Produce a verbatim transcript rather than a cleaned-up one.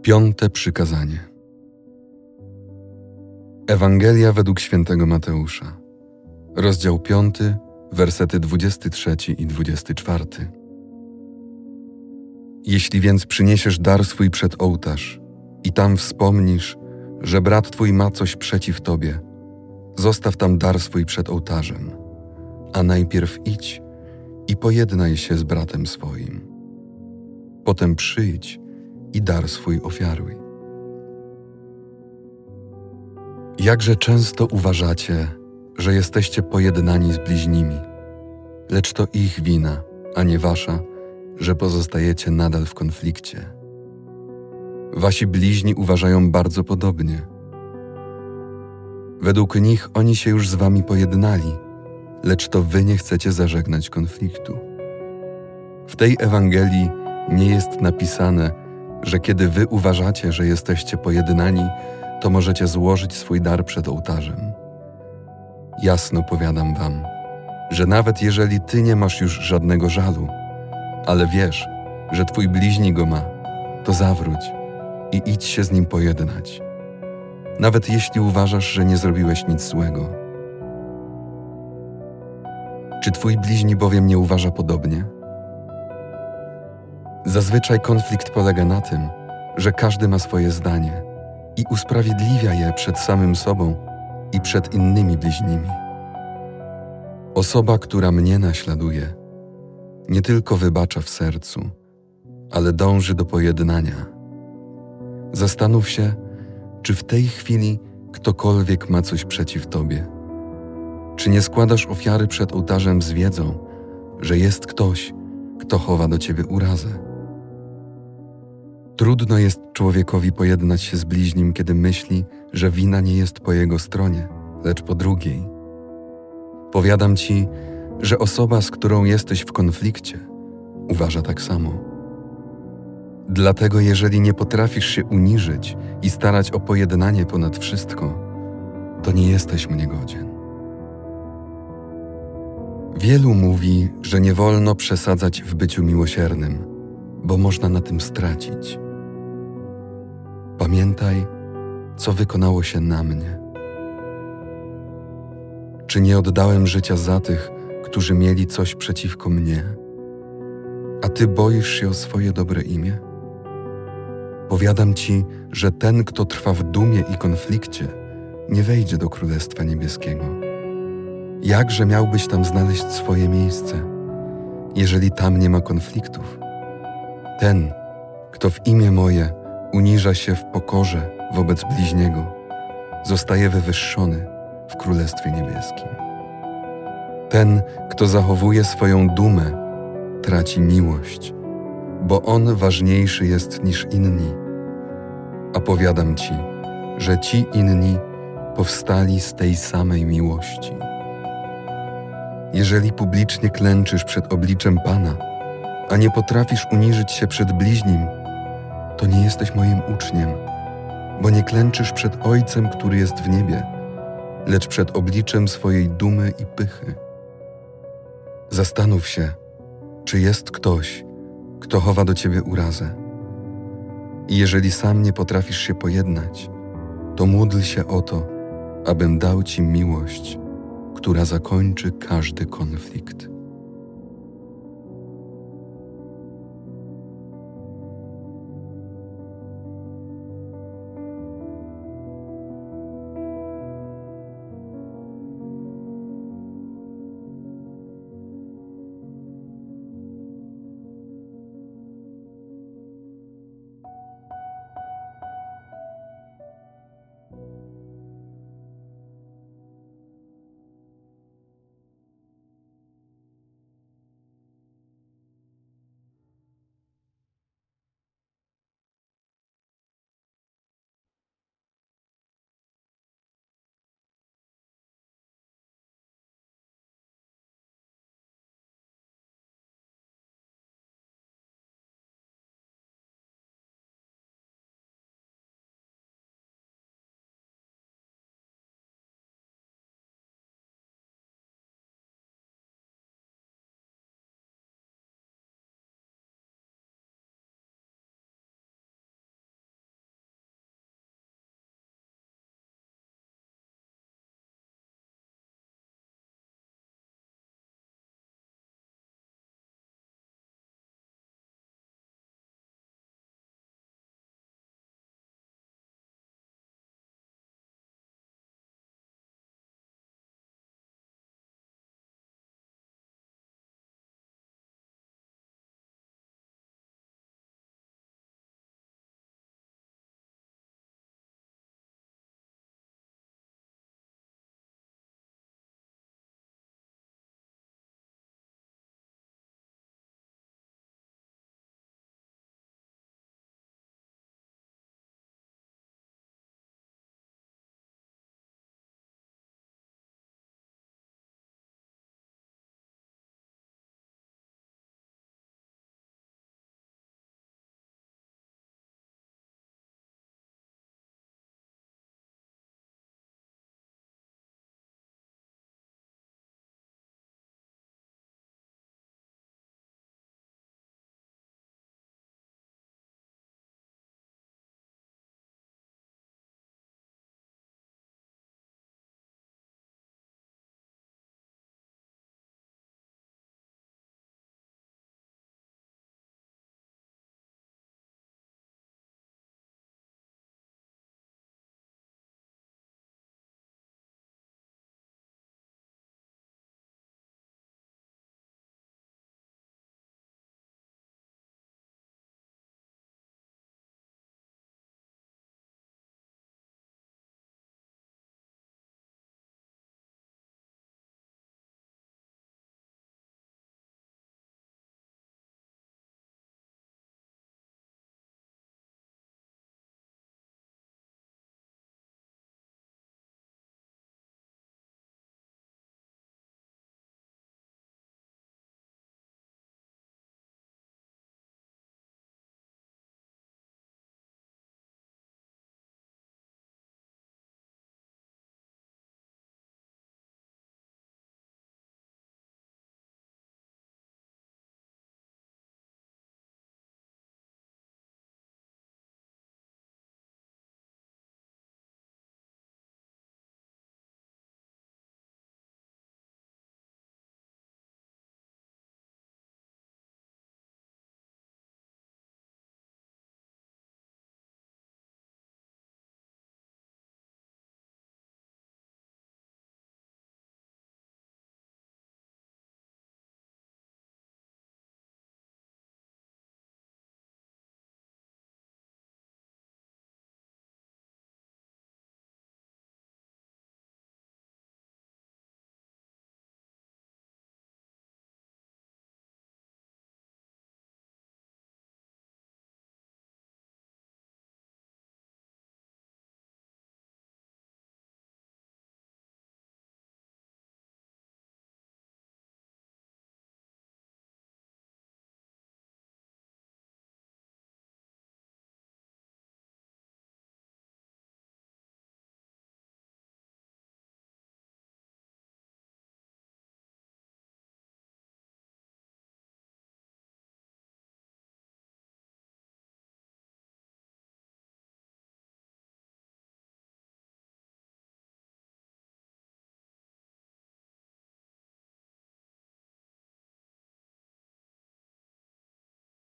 Piąte przykazanie. Ewangelia według świętego Mateusza, rozdział piąty, wersety dwudziesty trzeci i dwudziesty czwarty. Jeśli więc przyniesiesz dar swój przed ołtarz i tam wspomnisz, że brat twój ma coś przeciw tobie, zostaw tam dar swój przed ołtarzem, a najpierw idź i pojednaj się z bratem swoim. Potem przyjdź i dar swój ofiaruj. Jakże często uważacie, że jesteście pojednani z bliźnimi, lecz to ich wina, a nie wasza, że pozostajecie nadal w konflikcie. Wasi bliźni uważają bardzo podobnie. Według nich oni się już z wami pojednali, lecz to wy nie chcecie zażegnać konfliktu. W tej Ewangelii nie jest napisane, że kiedy wy uważacie, że jesteście pojednani, to możecie złożyć swój dar przed ołtarzem. Jasno powiadam wam, że nawet jeżeli ty nie masz już żadnego żalu, ale wiesz, że twój bliźni go ma, to zawróć i idź się z nim pojednać, nawet jeśli uważasz, że nie zrobiłeś nic złego. Czy twój bliźni bowiem nie uważa podobnie? Zazwyczaj konflikt polega na tym, że każdy ma swoje zdanie i usprawiedliwia je przed samym sobą i przed innymi bliźnimi. Osoba, która mnie naśladuje, nie tylko wybacza w sercu, ale dąży do pojednania. Zastanów się, czy w tej chwili ktokolwiek ma coś przeciw tobie. Czy nie składasz ofiary przed ołtarzem z wiedzą, że jest ktoś, kto chowa do ciebie urazę? Trudno jest człowiekowi pojednać się z bliźnim, kiedy myśli, że wina nie jest po jego stronie, lecz po drugiej. Powiadam ci, że osoba, z którą jesteś w konflikcie, uważa tak samo. Dlatego jeżeli nie potrafisz się uniżyć i starać o pojednanie ponad wszystko, to nie jesteś mnie godzien. Wielu mówi, że nie wolno przesadzać w byciu miłosiernym, bo można na tym stracić. Pamiętaj, co wykonało się na mnie. Czy nie oddałem życia za tych, którzy mieli coś przeciwko mnie? A ty boisz się o swoje dobre imię? Powiadam ci, że ten, kto trwa w dumie i konflikcie, nie wejdzie do Królestwa Niebieskiego. Jakże miałbyś tam znaleźć swoje miejsce, jeżeli tam nie ma konfliktów? Ten, kto w imię moje uniża się w pokorze wobec bliźniego, zostaje wywyższony w Królestwie Niebieskim. Ten, kto zachowuje swoją dumę, traci miłość, bo on ważniejszy jest niż inni. A powiadam ci, że ci inni powstali z tej samej miłości. Jeżeli publicznie klęczysz przed obliczem Pana, a nie potrafisz uniżyć się przed bliźnim, to nie jesteś moim uczniem, bo nie klęczysz przed Ojcem, który jest w niebie, lecz przed obliczem swojej dumy i pychy. Zastanów się, czy jest ktoś, kto chowa do ciebie urazę. I jeżeli sam nie potrafisz się pojednać, to módl się o to, abym dał ci miłość, która zakończy każdy konflikt.